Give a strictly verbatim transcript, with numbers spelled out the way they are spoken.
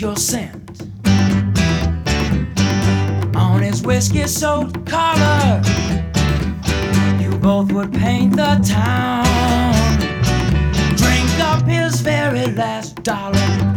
your scent on his whiskey-soaked collar. You both would paint the town, drink up his very last dollar.